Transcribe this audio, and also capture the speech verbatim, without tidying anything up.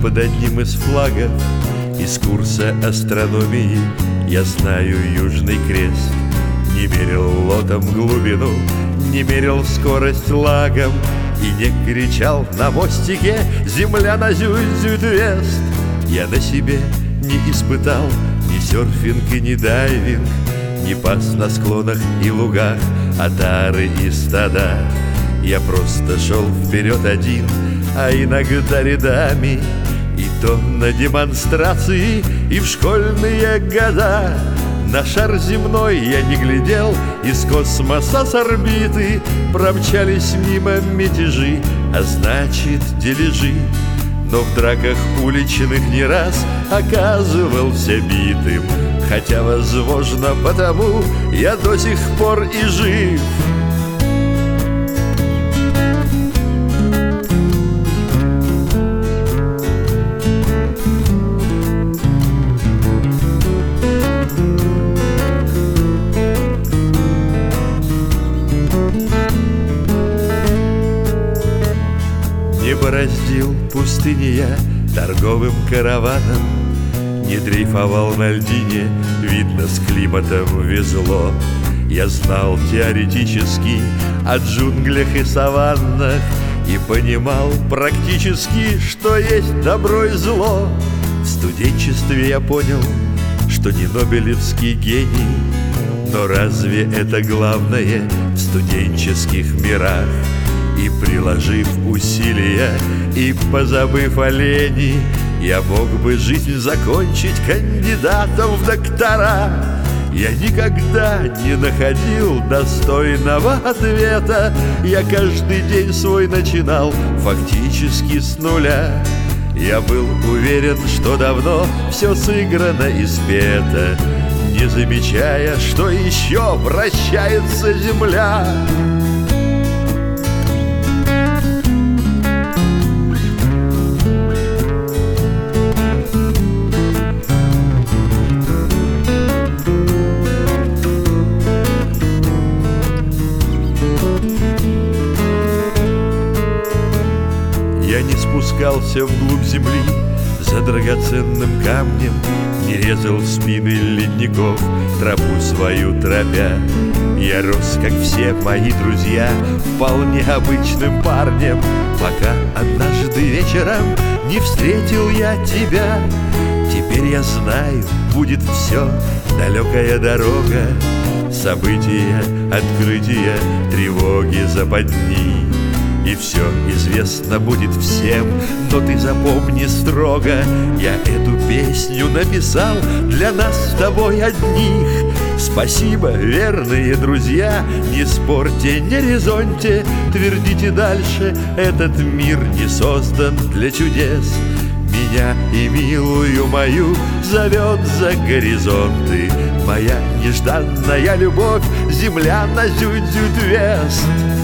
под одним из флагов из курса астрономии я знаю Южный Крест. Не мерил лотом глубину, не мерил скорость лагом и не кричал на мостике «Земля на зюит-зюит-вест». Я на себе не испытал ни серфинг и ни дайвинг, ни пас на склонах и лугах, отары и стада. Я просто шел вперед один, а иногда рядами, и то на демонстрации, и в школьные года. На шар земной я не глядел, из космоса с орбиты промчались мимо мятежи, а значит дележи. Но в драках уличных не раз оказывался битым, хотя, возможно, потому я до сих пор и жив. Не бороздил пустыни я торговым караваном, не дрейфовал на льдине, видно, с климатом везло. Я знал теоретически о джунглях и саваннах и понимал практически, что есть добро и зло. В студенчестве я понял, что не нобелевский гений, но разве это главное в студенческих мирах? И приложив усилия, и позабыв о лени, я мог бы жизнь закончить кандидатом в доктора. Я никогда не находил достойного ответа, я каждый день свой начинал фактически с нуля. Я был уверен, что давно все сыграно и спето, не замечая, что еще вращается земля. Я не спускался вглубь земли за драгоценным камнем, не резал спины ледников, тропу свою тропя. Я рос, как все мои друзья, вполне обычным парнем, пока однажды вечером не встретил я тебя. Теперь я знаю, будет все далекая дорога, события, открытия, тревоги, западни. И все известно будет всем, но ты запомни строго, я эту песню написал для нас с тобой одних. Спасибо, верные друзья, не спорьте, не резоньте, твердите дальше, этот мир не создан для чудес. Меня и милую мою зовет за горизонты моя нежданная любовь, земля на зюит-зюит-вест.